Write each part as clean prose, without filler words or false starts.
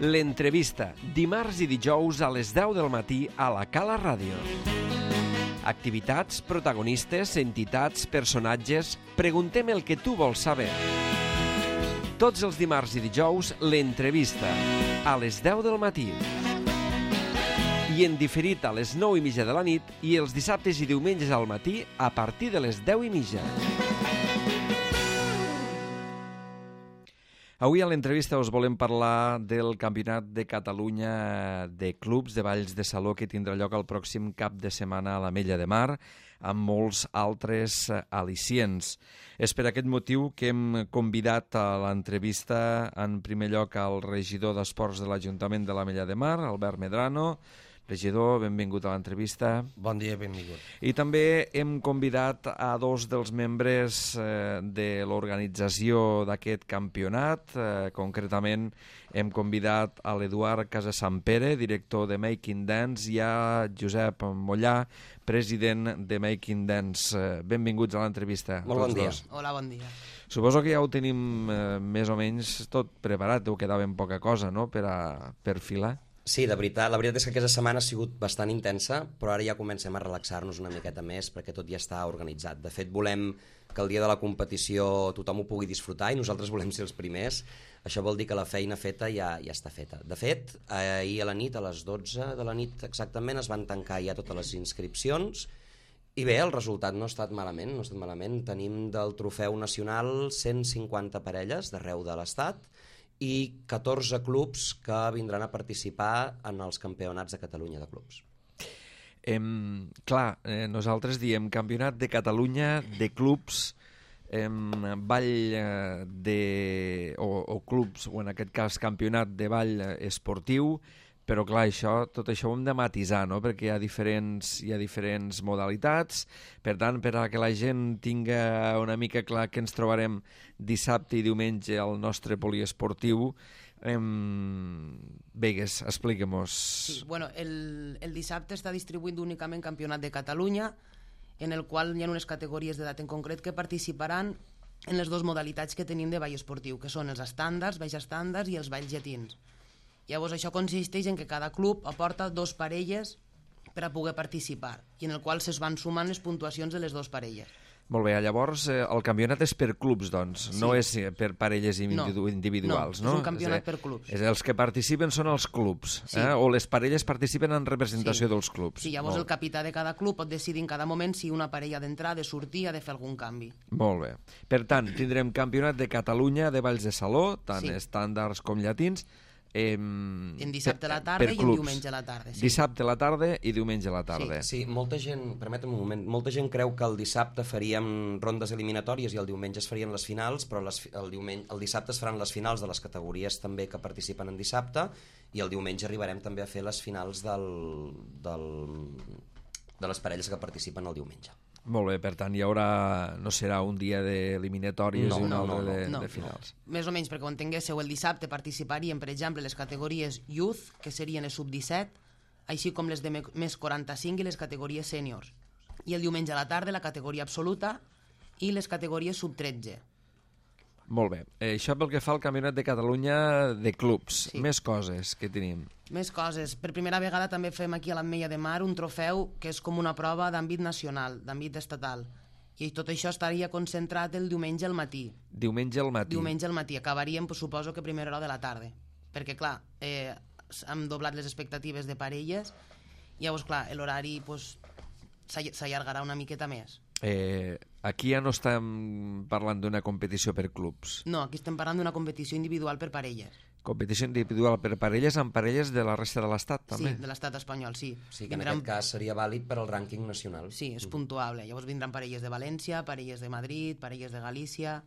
L'entrevista, dimarts i dijous a les 10 del matí a la Cala Ràdio. Activitats, protagonistes, entitats, personatges... Preguntem el que tu vols saber. Tots els dimarts i dijous, l'entrevista, a les 10 del matí. I en diferit a les 9:30 de la nit i els dissabtes i diumenges al matí a partir de les 10:30. Avui a l'entrevista us volem parlar del Campionat de Catalunya de Clubs de Balls de Saló que tindrà lloc el pròxim cap de setmana a l'Ametlla de Mar, amb molts altres al·licients. És per aquest motiu que hem convidat a l'entrevista en primer lloc al regidor d'Esports de l'Ajuntament de l'Ametlla de Mar, Albert Medrano. Regidor, benvingut a l'entrevista. Bon dia, benvingut. I també hem convidat a dos dels membres de l'organització d'aquest campionat. Concretament hem convidat a l'Eduard Casasampere, director de Making Dance, i a Josep Mollà, president de Making Dance. Benvinguts a l'entrevista. Molt bon dia. Hola, bon dia. Suposo que ja ho tenim més o menys tot preparat, deu quedar ben poca cosa, no?, per filar. Sí, la veritat és que aquesta setmana ha sigut bastant intensa, però ara ja comencem a relaxar-nos una miqueta més perquè tot ja està organitzat. De fet, volem que el dia de la competició tothom ho pugui disfrutar i nosaltres volem ser els primers. Això vol dir que la feina feta ja està feta. De fet, ahir a la nit, a les 12 de la nit exactament, es van tancar ja totes les inscripcions i bé, el resultat no ha estat malament, no ha estat malament. Tenim del trofeu nacional 150 parelles d'arreu de l'Estat i 14 clubs que vindran a participar en els campionats de Catalunya de clubs. Nosaltres diem Campionat de Catalunya de clubs, ball o clubs, o en aquest cas campionat de ball esportiu, però clar, tot això ho hem de matisar, no?, perquè hi ha diferents modalitats. Per tant, per a que la gent tinga una mica clar que ens trobarem dissabte i diumenge al nostre poliesportiu, Vegas, expliquem-nos. Sí, bueno, el dissabte està distribuït únicament Campionat de Catalunya, en el qual hi ha unes categories d'edat en concret que participaran en les dues modalitats que tenim de ball esportiu, que són els estàndards, balls estàndards i els balls llatins. Llavors això consisteix en que cada club aporta 2 parelles per a poder participar i en el qual es van sumant les puntuacions de les 2 parelles. Molt bé, llavors el campionat és per clubs, doncs, sí. No és per parelles individuals, no? No, és un campionat per clubs. Els que participen són els clubs, sí. O les parelles participen en representació dels clubs. Sí, llavors el capità de cada club pot decidir en cada moment si una parella ha d'entrar, de sortir, ha de fer algun canvi. Molt bé. Per tant, tindrem Campionat de Catalunya de balls de saló, tant estàndards com llatins, en dissabte a la tarda i en diumenge a la tarda. Sí. Dissabte a la tarda i diumenge a la tarda. Sí, molta gent, permetem un moment, molta gent creu que el dissabte faríem rondes eliminatòries i el diumenge es farien les finals, però el dissabte es faran les finals de les categories també que participen en dissabte i el diumenge arribarem també a fer les finals de les parelles que participen el diumenge. Molt bé, per tant, no serà un dia d'eliminatòries i un altre de finals. Més o menys, perquè ho entenguéssiu, el dissabte participarien, per exemple, les categories Youth, que serien les sub-17, així com les de més 45 i les categories sèniors. I el diumenge a la tarda la categoria absoluta i les categories sub-13. Molt bé. Això pel que fa al Campionat de Catalunya de clubs. Sí. Més coses que tenim. Més coses. Per primera vegada també fem aquí a l'Ametlla de Mar un trofeu que és com una prova d'àmbit nacional, d'àmbit estatal. I tot això estaria concentrat el diumenge al matí. Diumenge al matí. Diumenge al matí. Acabaríem, suposo que a primera hora de la tarda. Perquè, clar, hem doblat les expectatives de parelles i llavors, clar, l'horari s'allargarà una miqueta més. Aquí ja no estem parlant d'una competició per clubs. No, aquí estem parlant d'una competició individual per parelles. Competició individual per parelles amb parelles de la resta de l'Estat, també? Sí, de l'Estat espanyol, sí. Sí, que en aquest cas seria vàlid per al rànquing nacional. Sí, és puntuable. Llavors vindran parelles de València, parelles de Madrid, parelles de Galícia...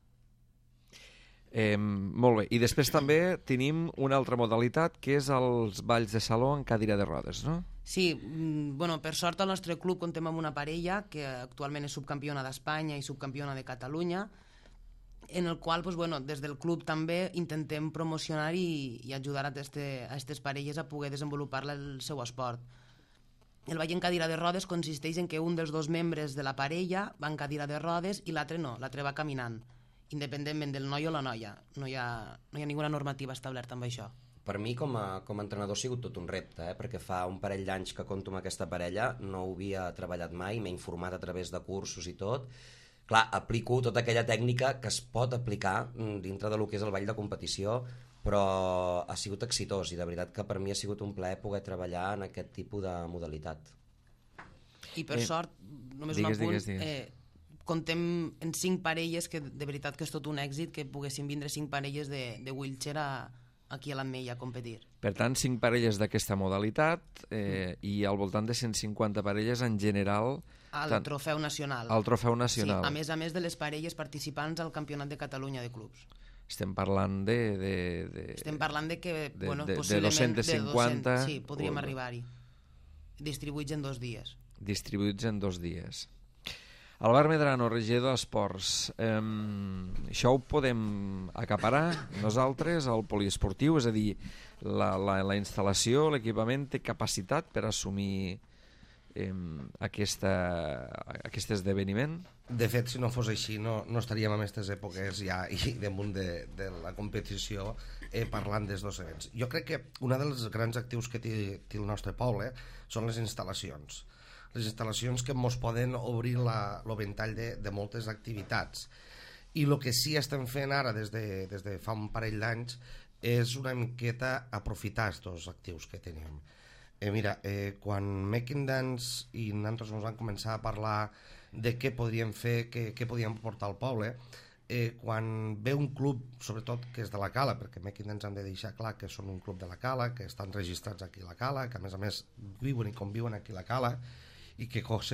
Molt bé. I després també tenim una altra modalitat, que és els balls de saló en cadira de rodes, no? Sí, bueno, per sort el nostre club contem amb una parella que actualment és subcampiona d'Espanya i subcampiona de Catalunya, en el qual des del club també intentem promocionar i ajudar a aquestes parelles a poder desenvolupar el seu esport. El ball en cadira de rodes consisteix en que un dels 2 membres de la parella va en cadira de rodes i l'altre no, l'altre va caminant, independentment del noi o la noia. No hi ha ninguna normativa establerta amb això. Per mi, com a entrenador, ha sigut tot un repte, perquè fa un parell d'anys que compto amb aquesta parella, no ho havia treballat mai, m'he informat a través de cursos i tot. Clar, aplico tota aquella tècnica que es pot aplicar dintre del que és el ball de competició, però ha sigut exitós i de veritat que per mi ha sigut un plaer poder treballar en aquest tipus de modalitat. I per sort, només un apunt, contem en 5 parelles, que de veritat que és tot un èxit que poguessin vindre 5 parelles de wheelchair aquí a l'Ametlla a competir. Per tant, 5 parelles d'aquesta modalitat i al voltant de 150 parelles en general al trofeu nacional. Al trofeu nacional. Sí, a més de les parelles participants al Campionat de Catalunya de clubs. Estem parlant de Estem parlant de que, de 250... Sí, podríem arribar-hi. Distribuïts en 2 dies. Distribuïts en 2 dies. Albert Medrano, regidor d'Esports, això ho podem acaparar nosaltres al poliesportiu? És a dir, la instal·lació, l'equipament té capacitat per assumir aquest esdeveniment? De fet, si no fos així, no estaríem en aquestes èpoques ja i damunt de la competició parlant dels 2 events. Jo crec que un dels grans actius que té el nostre poble són les instal·lacions. Les instal·lacions que ens poden obrir el ventall de moltes activitats. I el que sí estem fent ara des de fa un parell d'anys és una miqueta aprofitar aquests actius que tenim. Mira, quan Making Dance i nosaltres ens vam començar a parlar de què podríem fer, què podíem portar al poble, quan ve un club, sobretot que és de la Cala, perquè Making Dance han de deixar clar que són un club de la Cala, que estan registrats aquí a la Cala, que a més viuen i conviuen aquí a la Cala, i que José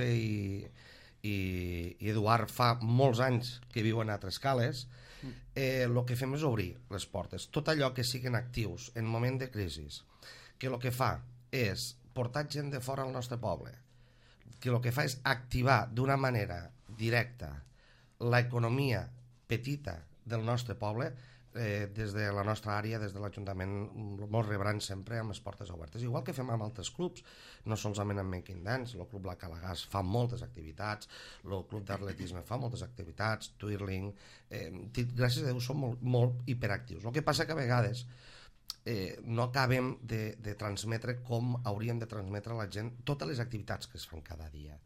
i Eduard fa molts anys que viuen a Tres Cales, el que fem és obrir les portes. Tot allò que siguin actius en moment de crisi, que el que fa és portar gent de fora al nostre poble, que el que fa és activar d'una manera directa l'economia petita del nostre poble, des de la nostra àrea, des de l'Ajuntament, ens rebran sempre amb les portes obertes. Igual que fem amb altres clubs, no solament amb Making Dance, el Club La Calagàs fa moltes activitats, el Club d'Atletisme fa moltes activitats, Twirling, gràcies a Déu són molt hiperactius. El que passa que a vegades no acabem de transmetre com hauríem de transmetre a la gent totes les activitats que es fan cada dia.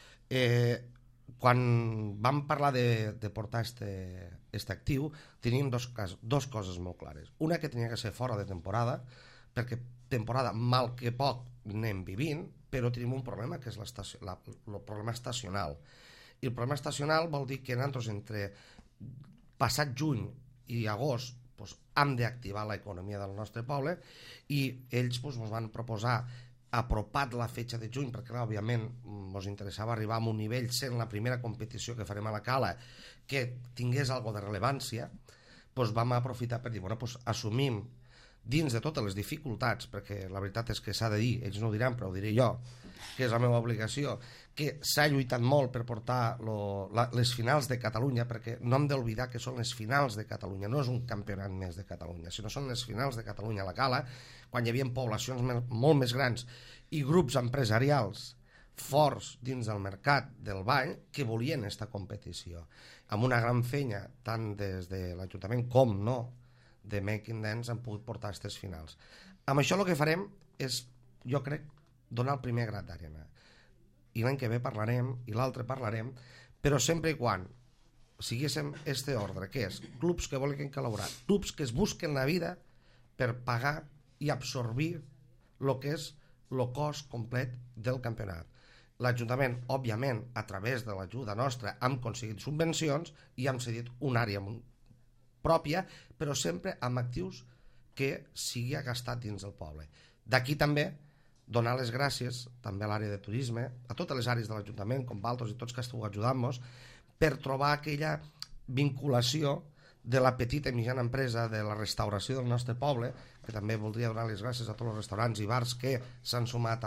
Quan vam parlar de portar aquest actiu, teníem dos coses molt clares. Una, que tenia que ser fora de temporada, perquè temporada, mal que poc, anem vivint, però tenim un problema, que és el problema estacional. I el problema estacional vol dir que nosaltres, entre passat juny i agost, hem d'activar l'economia del nostre poble, i ells ens van proposar apropat la fetge de juny, perquè òbviament ens interessava arribar a un nivell, sent la primera competició que farem a la Cala, que tingués alguna de rellevància, vam aprofitar per dir, assumim dins de totes les dificultats, perquè la veritat és que s'ha de dir, ells no ho diran, però ho diré jo, que és la meva obligació, que s'ha lluitat molt per portar les finals de Catalunya, perquè no hem d'oblidar que són les finals de Catalunya, no és un campionat més de Catalunya, sinó són les finals de Catalunya a la Cala, quan hi havia poblacions molt més grans i grups empresarials forts dins del mercat del ball que volien aquesta competició, amb una gran feina tant des de l'Ajuntament com no de Making Dance han pogut portar aquestes finals. Amb això el que farem és, jo crec, donar el primer grat d'arena, i l'any que ve parlarem i l'altre parlarem, però sempre i quan siguéssim este ordre, que és clubs que volen col·laborar, clubs que es busquen la vida per pagar i absorbir el que és el cost complet del campionat. L'Ajuntament, òbviament, a través de l'ajuda nostra, hem aconseguit subvencions i hem cedit una àrea pròpia, però sempre amb actius que sigui gastat dins del poble. D'aquí també donar les gràcies també a l'àrea de turisme, a totes les àrees de l'Ajuntament, com Valtos i tots que esteu ajudant-nos, per trobar aquella vinculació de la petita i mitjana empresa de la restauració del nostre poble, que també voldria donar les gràcies a tots els restaurants i bars que s'han sumat a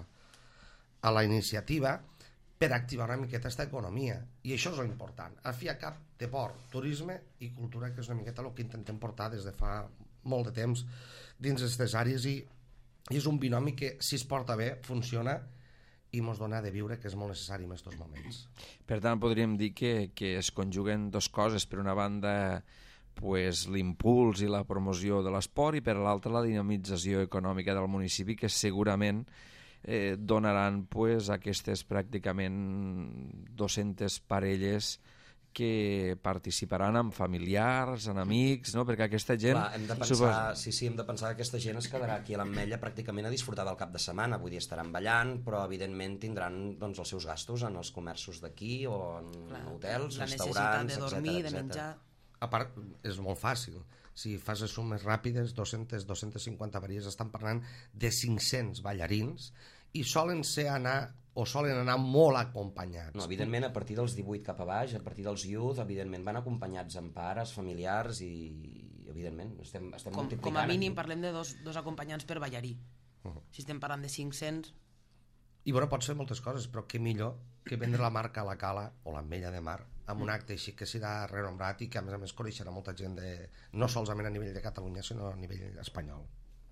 la iniciativa per activar una miqueta aquesta economia. I això és l'important. Al fi i al cap, deport, turisme i cultura, que és una miqueta el que intentem portar des de fa molt de temps dins d'aquestes àrees, i és un binomi que, si es porta bé, funciona i ens dona de viure, que és molt necessari en aquests moments. Per tant, podríem dir que es conjuguen dues coses. Per una banda, pues, l'impuls i la promoció de l'esport i per l'altra la dinamització econòmica del municipi, que segurament donaran pues, aquestes pràcticament 200 parelles que participaran amb familiars, amb amics, no? Perquè aquesta gent... Clar, hem de pensar, hem de pensar que aquesta gent es quedarà aquí a l'Ametlla pràcticament a disfrutar del cap de setmana, vull dir, estaran ballant, però evidentment tindran doncs, els seus gastos en els comerços d'aquí o en hotels, restaurants, la necessitat de dormir, de menjar... A part, és molt fàcil. Si fas les sumes ràpides, 200-250 parelles, estan parlant de 500 ballarins i solen anar molt acompanyats. No, evidentment, a partir dels 18 cap a baix, a partir dels youth, evidentment van acompanyats amb pares, familiars i, evidentment, estem multiplicant. Com a mínim parlem de dos acompanyants per ballarí. Si estem parlant de 500... I bueno, pots fer moltes coses, però què millor que vendre la marca a la Cala o l'Ametlla de Mar amb un acte així que serà renombrat i que a més coneixerà molta gent no solament a nivell de Catalunya, sinó a nivell espanyol.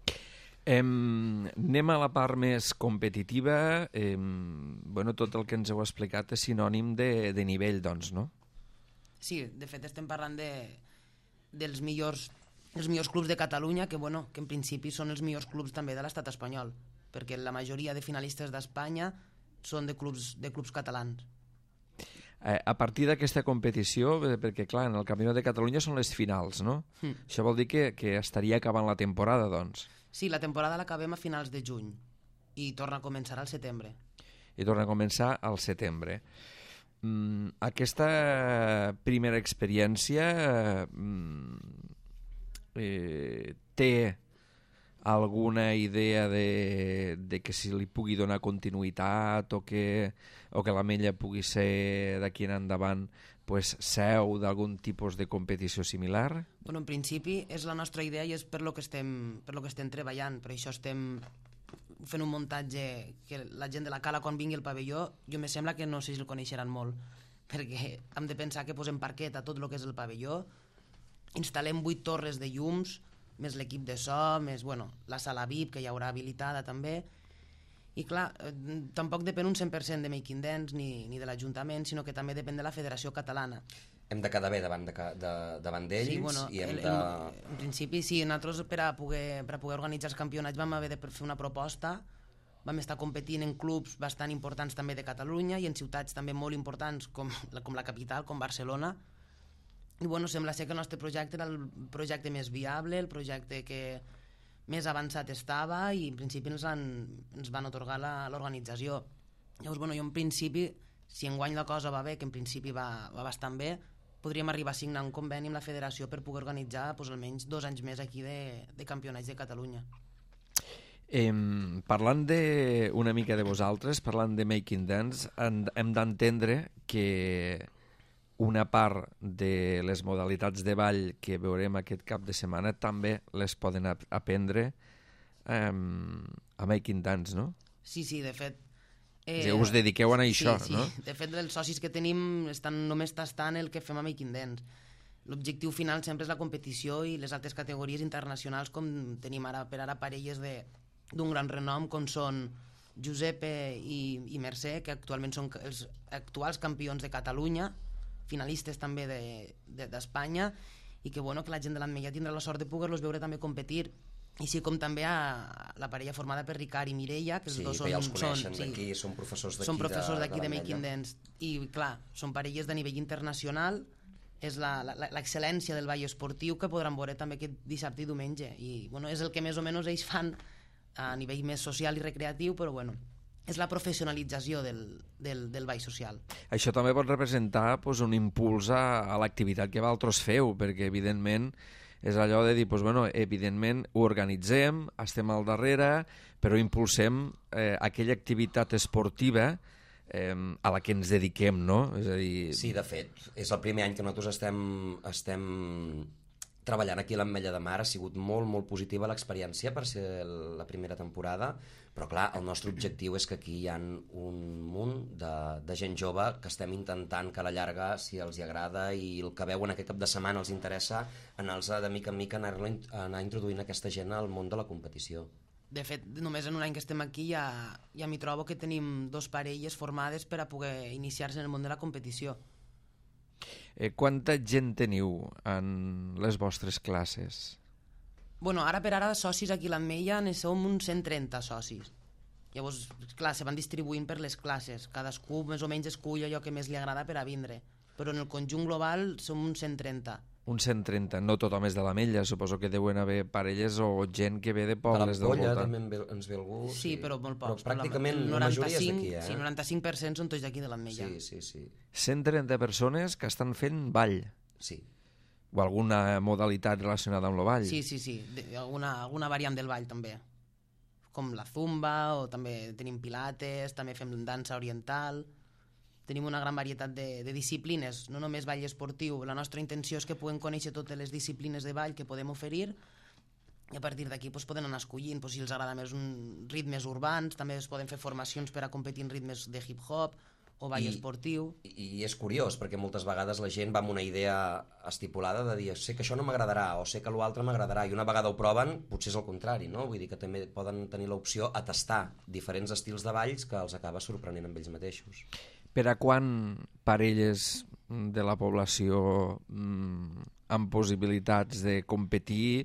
Anem a la part més competitiva. Tot el que ens heu explicat és sinònim de nivell, doncs, no? Sí, de fet estem parlant dels millors clubs de Catalunya, que en principi són els millors clubs també de l'estat espanyol, perquè la majoria de finalistes d'Espanya són de clubs catalans. A partir d'aquesta competició, perquè clar, en el Campionat de Catalunya són les finals, no? Això vol dir que estaria acabant la temporada, doncs. Sí, la temporada l'acabem a finals de juny i torna a començar al setembre. Aquesta primera experiència té alguna idea de que si li pugui donar continuïtat o que l'Ametlla pugui ser d'aquí en endavant pues, seu d'algun tipus de competició similar? En principi és la nostra idea i és per lo que estem treballant. Per això estem fent un muntatge que la gent de la Cala quan vingui al pavelló, jo me sembla que no sé si el coneixeran molt, perquè hem de pensar que posem parquet a tot el que és el pavelló, instal·lem 8 torres de llums, més l'equip de so, més la sala VIP, que hi haurà habilitada també. I clar, tampoc depèn un 100% de Making Dance ni de l'Ajuntament, sinó que també depèn de la Federació Catalana. Hem de quedar bé davant d'ells i hem de... En principi, sí, nosaltres per a poder organitzar els campionats vam haver de fer una proposta, vam estar competint en clubs bastant importants també de Catalunya i en ciutats també molt importants com la capital, com Barcelona. I sembla ser que el nostre projecte era el projecte més viable, el projecte que més avançat estava i en principi ens van atorgar l'organització. Llavors, jo en principi, si enguany la cosa va bé, que en principi va bastant bé, podríem arribar a signar un conveni amb la federació per poder organitzar almenys 2 anys més aquí de campionats de Catalunya. Parlant una mica de vosaltres, parlant de Making Dance, hem d'entendre que una part de les modalitats de ball que veurem aquest cap de setmana també les poden aprendre a Making Dance, no? Sí, de fet... us dediqueu a això, sí. No? De fet, els socis que tenim estan només tastant el que fem a Making Dance. L'objectiu final sempre és la competició i les altres categories internacionals, com tenim per ara parelles d'un gran renom, com són Giuseppe i Mercè, que actualment són els actuals campions de Catalunya, finalistes també d'Espanya, i que la gent de l'Ametlla tindrà la sort de poder-los veure també competir, així com també a la parella formada per Ricard i Mireia, que els dos ja els coneixen d'aquí, són professors d'aquí de Making Dance, i clar, són parelles de nivell internacional, és l'excel·lència del ball esportiu que podran veure també aquest dissabte i diumenge, i és el que més o menys ells fan a nivell més social i recreatiu, però és la professionalització del ball social. Això també pot representar un impuls a l'activitat que vosaltres feu, perquè evidentment és allò de dir, evidentment ho organitzem, estem al darrere, però impulsem aquella activitat esportiva a la que ens dediquem, no? És a dir... Sí, de fet, és el primer any que nosaltres estem treballant aquí a l'Ametlla de Mar. Ha sigut molt, molt positiva l'experiència per ser la primera temporada, però clar, el nostre objectiu és que aquí hi ha un munt de gent jove que estem intentant que a la llarga, si els hi agrada i el que veuen aquest cap de setmana els interessa, anar-los de mica en mica anar introduint aquesta gent al món de la competició. De fet, només en un any que estem aquí ja m'hi trobo que tenim 2 parelles formades per a poder iniciar-se en el món de la competició. Quanta gent teniu en les vostres classes? Bueno, ara per ara socis aquí a l'Ametlla ne som uns 130 socis. Llavors, clar, se van distribuint per les classes. Cadascú més o menys escull allò que més li agrada per a vindre. Però en el conjunt global som uns 130. Uns 130, no tothom és de l'Ametlla, suposo que deuen haver parelles o gent que ve de pobles del L'Ampolla voltant. també ens ve algú. Sí, però molt pocs. Però pràcticament la majoria és d'aquí, Sí, 95% són tots d'aquí de l'Ametlla. Sí. 130 persones que estan fent ball, Sí. o alguna modalitat relacionada amb el ball. Sí. Alguna variant del ball també. Com la zumba, o també tenim pilates, també fem dansa oriental. Tenim una gran varietat de disciplines, no només ball esportiu. La nostra intenció és que puguem conèixer totes les disciplines de ball que podem oferir, i a partir d'aquí poden anar escollint, si els agrada més ritmes urbans, també es poden fer formacions per a competir en ritmes de hip-hop o ball esportiu. I és curiós, perquè moltes vegades la gent va amb una idea estipulada de dir sé que això no m'agradarà, o sé que l'altre m'agradarà, i una vegada ho proven, potser és el contrari, no? Vull dir que també poden tenir l'opció a tastar diferents estils de balls que els acaba sorprenent amb ells mateixos. Per a quan parelles de la població amb possibilitats de competir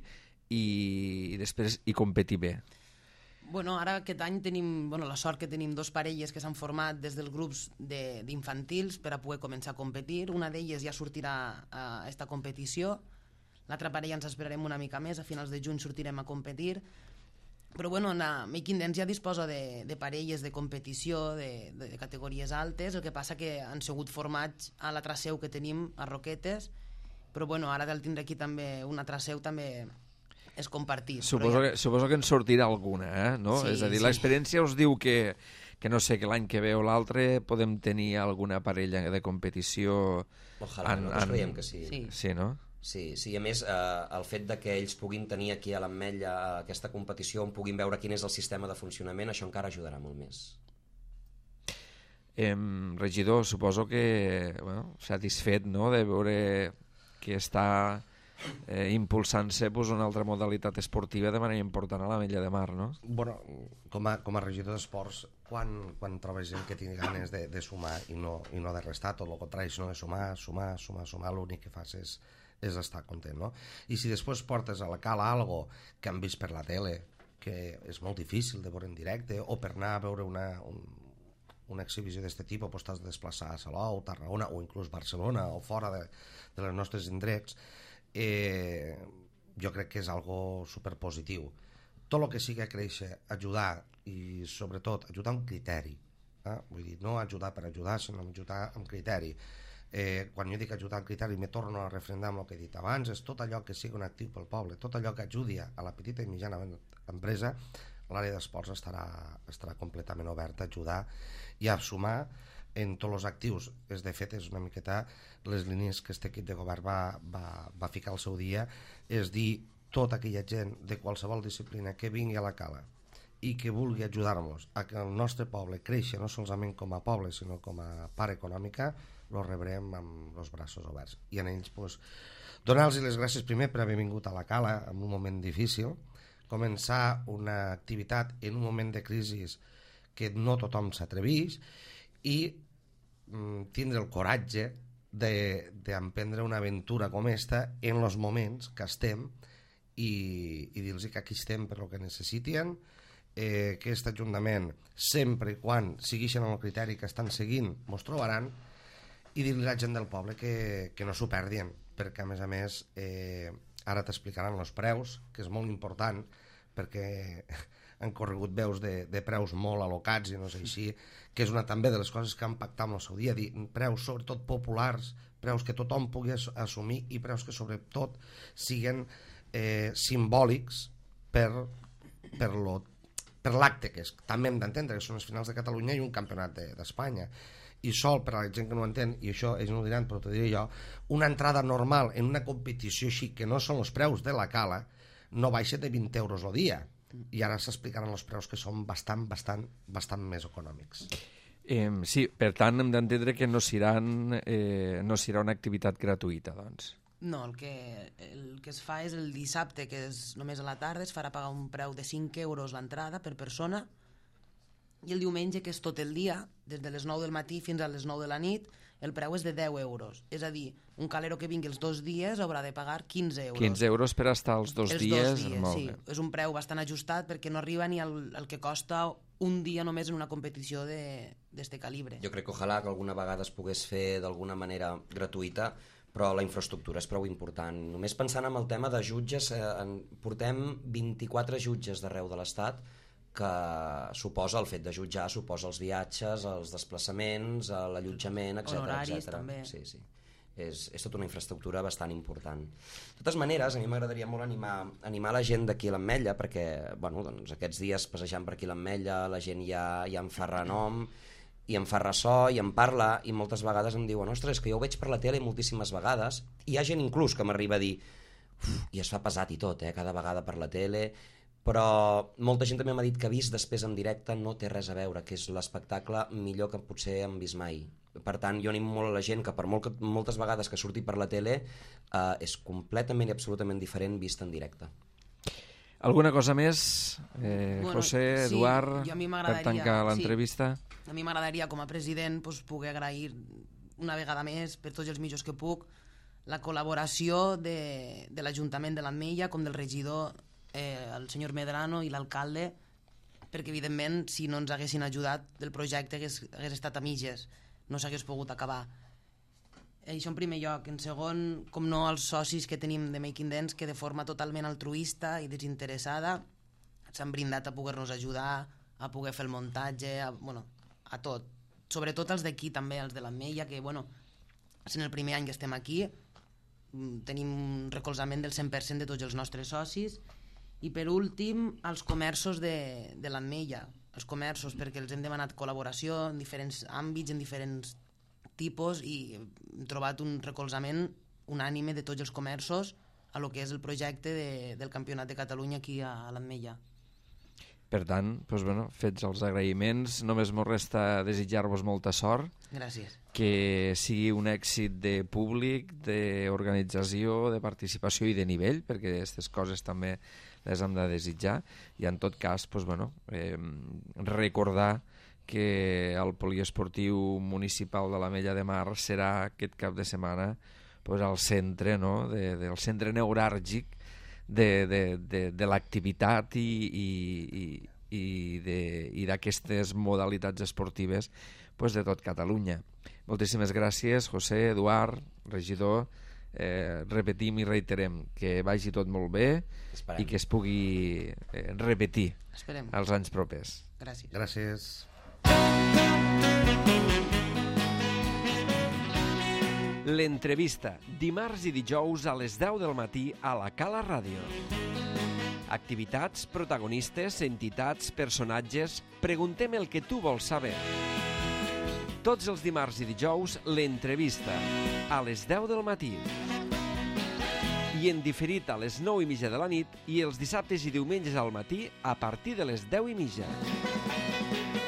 i després competir bé? Bueno, ara aquest any tenim la sort que tenim 2 parelles que s'han format des dels grups d'infantils per a poder començar a competir. Una d'elles ja sortirà a aquesta competició, l'altra parella ens esperarem una mica més, a finals de juny sortirem a competir. Però bueno, Making Dance ja disposa de parelles de competició de categories altes, el que passa que han sigut formats a l'altra seu que tenim a Roquetes, però bueno, ara del tindre aquí també una altra seu també és compartir. Suposo que en sortirà alguna, no? Sí, És a dir, sí. l'experiència us diu que no sé, que l'any que ve o l'altre podem tenir alguna parella de competició. Ojalà, nosaltres creiem que sí. Sí, no? Sí, a més, el fet de que ells puguin tenir aquí a l'Ametlla aquesta competició on puguin veure quin és el sistema de funcionament, això encara ajudarà molt més. Regidor, suposo que satisfet, no?, de veure que està impulsant-se una altra modalitat esportiva de manera important a l'Ametlla de Mar, no? Bueno, com a regidor d'esports, quan trobes gent que tingui ganes de sumar i no de restar, tot el contrari, sinó de sumar, l'únic que fas és estar content, no? I si després portes a la cala algo que han vist per la tele, que és molt difícil de veure en directe, o per anar a veure una exhibició d'aquest tipus, doncs t'has de desplaçar a Salou, Tarragona, o inclús Barcelona, o fora de les nostres indrets, jo crec que és algo superpositiu. Tot el que sigui créixer, ajudar, i sobretot ajudar amb criteri, vull dir, no ajudar per ajudar, sinó ajudar amb criteri. Quan jo dic ajudar amb criteri me torno a refrendar amb el que he dit abans, és tot allò que sigui un actiu pel poble, tot allò que ajudi a la petita i mitjana empresa. L'àrea d'esports estarà completament oberta a ajudar i a sumar en tots els actius. De fet, és una miqueta les línies que aquest equip de govern va ficar al seu dia, és dir, tota aquella gent de qualsevol disciplina que vingui a la cala i que vulgui ajudar-nos a que el nostre poble creixi no solament com a poble sinó com a part econòmica, lo rebrem amb els braços oberts. I en ells, donar-los les gràcies primer per haver vingut a la cala en un moment difícil, començar una activitat en un moment de crisi que no tothom s'atreveix, i tindre el coratge d'emprendre una aventura com esta en els moments que estem, i dir-los que aquí estem per el que necessiten, que aquest Ajuntament, sempre i quan segueixen el criteri que estan seguint, mos trobaran, i dir-li a la gent del poble que no s'ho perdien, perquè a més ara t'explicaran els preus, que és molt important, perquè han corregut veus de preus molt alocats i no sé així, que és una també de les coses que han pactat en el seu dia, dir preus sobretot populars, preus que tothom pugui assumir i preus que sobretot siguin simbòlics per l'acte que és. També hem d'entendre que són les finals de Catalunya i un campionat d'Espanya, i sol, per a la gent que no ho entén, i això ells no ho diran però t'ho diré jo, una entrada normal en una competició així, que no són els preus de la cala, no baixa de 20 euros al dia, i ara s'explicaran els preus que són bastant més econòmics. Sí, per tant hem d'entendre que no serà una activitat gratuïta, doncs. No, el que es fa és el dissabte, que és només a la tarda, es farà pagar un preu de 5 euros l'entrada per persona, i el diumenge, que és tot el dia, des de les 9 del matí fins a les 9 de la nit, el preu és de 10 euros. És a dir, un calero que vingui els 2 dies haurà de pagar 15 euros. 15 euros per estar els 2 dies. Molt sí. bé. És un preu bastant ajustat perquè no arriba ni al que costa un dia només en una competició d'este calibre. Jo crec que ojalà que alguna vegada es pogués fer d'alguna manera gratuïta, però la infraestructura és prou important. Només pensant en el tema de jutges, portem 24 jutges d'arreu de l'Estat, que suposa el fet de jutjar, suposa els viatges, els desplaçaments, l'allotjament, etc. Honoraris, també. Sí. És tota una infraestructura bastant important. De totes maneres, a mi m'agradaria molt animar la gent d'aquí a l'Ametlla, perquè doncs aquests dies passejant per aquí a l'Ametlla la gent ja em fa renom i em fa ressò i em parla, i moltes vegades em diuen ostres, que jo ho veig per la tele moltíssimes vegades, i hi ha gent inclús que m'arriba a dir i es fa pesat i tot, cada vegada per la tele, però molta gent també m'ha dit que vist després en directe no té res a veure, que és l'espectacle millor que potser hem vist mai. Per tant, jo animo molt a la gent que per moltes vegades que surti per la tele és completament i absolutament diferent vist en directe. Alguna cosa més, José, sí, Eduard, a mi per tancar l'entrevista? Sí. A mi m'agradaria, com a president, poder agrair una vegada més, per tots els mitjans que puc, la col·laboració de l'Ajuntament de l'Ametlla com del regidor el senyor Medrano i l'alcalde, perquè evidentment si no ens haguessin ajudat el projecte hagués estat a mitges, no s'hagués pogut acabar. Això en primer lloc. En segon, com no, els socis que tenim de Making Dance, que de forma totalment altruista i desinteressada s'han brindat a poder-nos ajudar, a poder fer el muntatge, a tot. Sobretot els d'aquí també, els de l'Ametlla, que és en el primer any que estem aquí, tenim un recolzament del 100% de tots els nostres socis. I per últim, els comerços de l'Ametlla, els comerços, perquè els hem demanat col·laboració en diferents àmbits, en diferents tipus, i hem trobat un recolzament unànime de tots els comerços a lo que és el projecte del Campionat de Catalunya aquí a l'Ametlla. Per tant, fets els agraïments, només m'ho resta desitjar-vos molta sort. Gràcies. Que sigui un èxit de públic, d'organització, de participació i de nivell, perquè aquestes coses també les hem de desitjar, i en tot cas recordar que el poliesportiu municipal de l'Ametlla de Mar serà aquest cap de setmana al centre, del centre neuràlgic de l'activitat i d'aquestes modalitats esportives de tot Catalunya. Moltíssimes gràcies, José, Eduard, regidor. Repetim i reiterem que vagi tot molt bé. Esperem. I que es pugui repetir. Esperem. Els anys propers. Gràcies. L'entrevista, dimarts i dijous a les 10 del matí a la Cala Ràdio. Activitats, protagonistes, entitats, personatges... Preguntem el que tu vols saber. Tots els dimarts i dijous, l'entrevista, a les 10 del matí. I en diferit a les 9:30 de la nit i els dissabtes i diumenges al matí a partir de les 10:30.